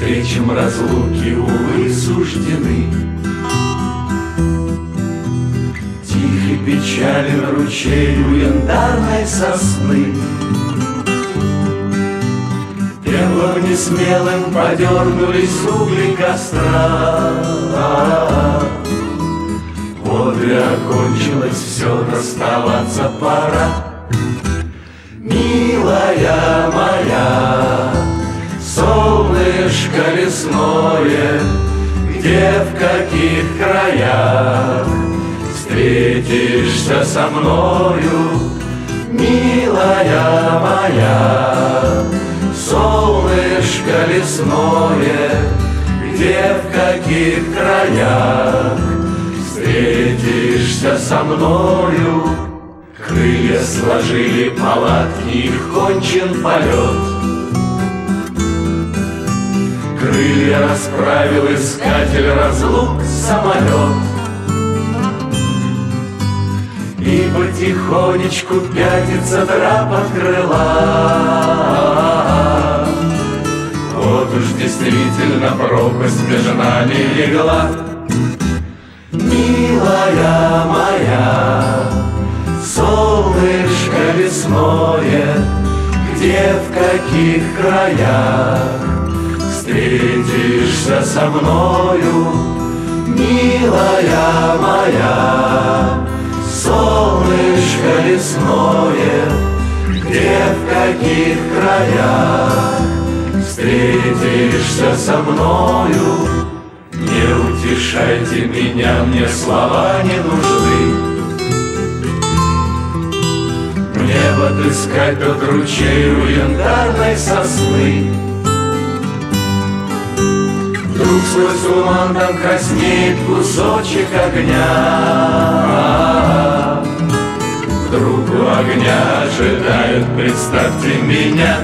встречам разлуки, увы, суждены. Тихий печален ручей у янтарной сосны. Пеплом несмелым подернулись угли костра. Вот и окончилось все, расставаться пора. Милая моя, солнышко лесное, где, в каких краях встретишься со мною? Милая моя, солнышко лесное, где, в каких краях встретишься со мною? Крылья сложили палатки, их кончен полет. Крылья расправил искатель разлук самолет. И потихонечку пятится драп от крыла. Вот уж действительно пропасть между нами легла. Милая моя, солнышко лесное, где, в каких краях встретишься со мною? Милая моя, солнышко лесное, где, в каких краях встретишься со мною? Не утешайте меня, мне слова не нужны. Мне бы отыскать тот ручей у янтарной сосны. Вдруг сквозь туман там краснеет кусочек огня. Вдруг у огня ожидают, представьте меня.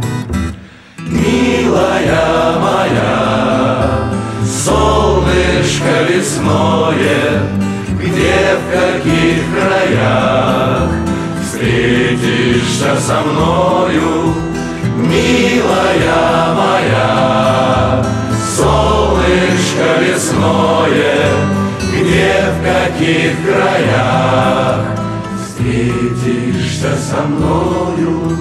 Милая моя, солнышко лесное, где, в каких краях встретишься со мною? Милая моя, солнышко лесное, где, в каких краях встретишься со мною?